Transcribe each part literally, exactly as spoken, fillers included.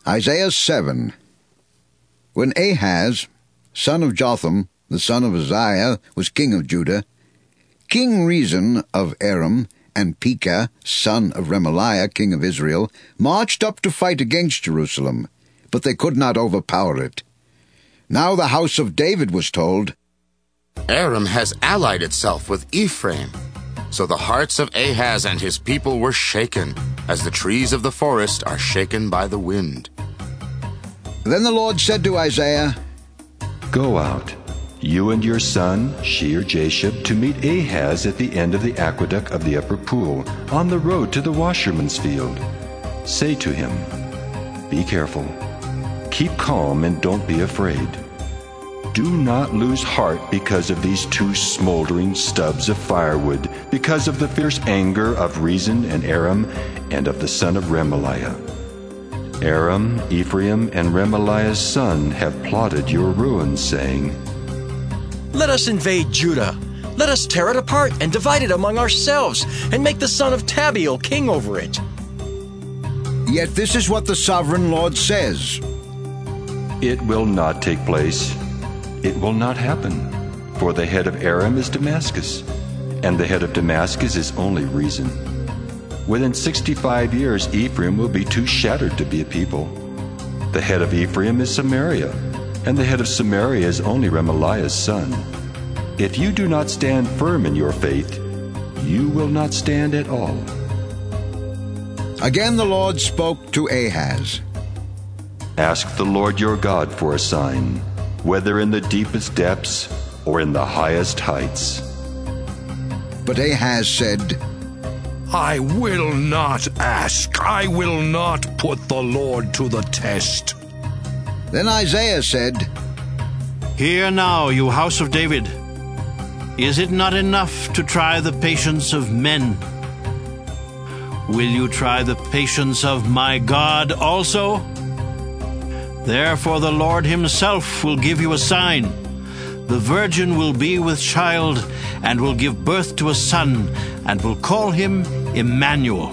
Isaiah seven. When Ahaz, son of Jotham, the son of Uzziah, was king of Judah, King Rezin of Aram and Pekah, son of Remaliah, king of Israel, marched up to fight against Jerusalem, but they could not overpower it. Now the house of David was told, Aram has allied itself with Ephraim. So the hearts of Ahaz and his people were shaken, as the trees of the forest are shaken by the wind. Then the Lord said to Isaiah, Go out, you and your son, Shear-Jashub, to meet Ahaz at the end of the aqueduct of the upper pool, on the road to the washerman's field. Say to him, Be careful, keep calm, and don't be afraid. Do not lose heart because of these two smoldering stubs of firewood, because of the fierce anger of Rezin and Aram, and of the son of Remaliah. Aram, Ephraim, and Remaliah's son have plotted your ruin, saying, Let us invade Judah. Let us tear it apart and divide it among ourselves, and make the son of Tabeal king over it. Yet this is what the sovereign Lord says. It will not take place. It will not happen. For the head of Aram is Damascus, and the head of Damascus is only Rezin. Within sixty-five years, Ephraim will be too shattered to be a people. The head of Ephraim is Samaria, and the head of Samaria is only Remaliah's son. If you do not stand firm in your faith, you will not stand at all. Again the Lord spoke to Ahaz. Ask the Lord your God for a sign, whether in the deepest depths or in the highest heights. But Ahaz said, I will not ask. I will not put the Lord to the test. Then Isaiah said, Hear now, you house of David. Is it not enough to try the patience of men? Will you try the patience of my God also? Therefore the Lord himself will give you a sign. The virgin will be with child and will give birth to a son, and will call him Emmanuel.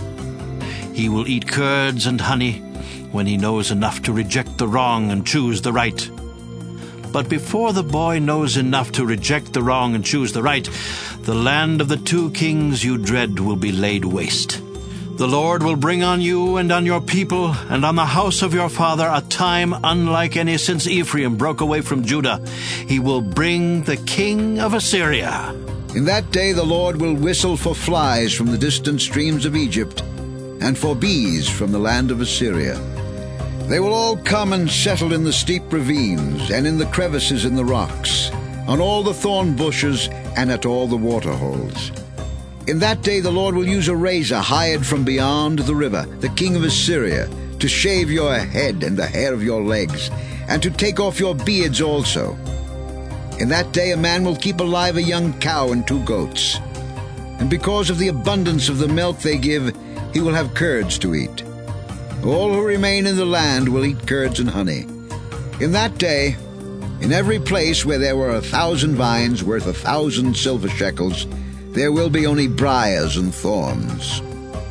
He will eat curds and honey when he knows enough to reject the wrong and choose the right. But before the boy knows enough to reject the wrong and choose the right, the land of the two kings you dread will be laid waste. The Lord will bring on you and on your people and on the house of your father a time unlike any since Ephraim broke away from Judah. He will bring the king of Assyria. In that day the Lord will whistle for flies from the distant streams of Egypt, and for bees from the land of Assyria. They will all come and settle in the steep ravines, and in the crevices in the rocks, on all the thorn bushes, and at all the water holes. In that day the Lord will use a razor hired from beyond the river, the king of Assyria, to shave your head and the hair of your legs, and to take off your beards also. In that day a man will keep alive a young cow and two goats. And because of the abundance of the milk they give, he will have curds to eat. All who remain in the land will eat curds and honey. In that day, in every place where there were a thousand vines worth a thousand silver shekels, there will be only briars and thorns.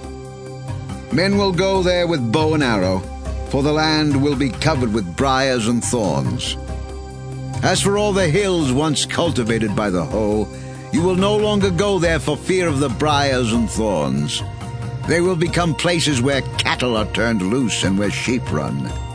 Men will go there with bow and arrow, for the land will be covered with briars and thorns. As for all the hills once cultivated by the hoe, you will no longer go there for fear of the briars and thorns. They will become places where cattle are turned loose and where sheep run.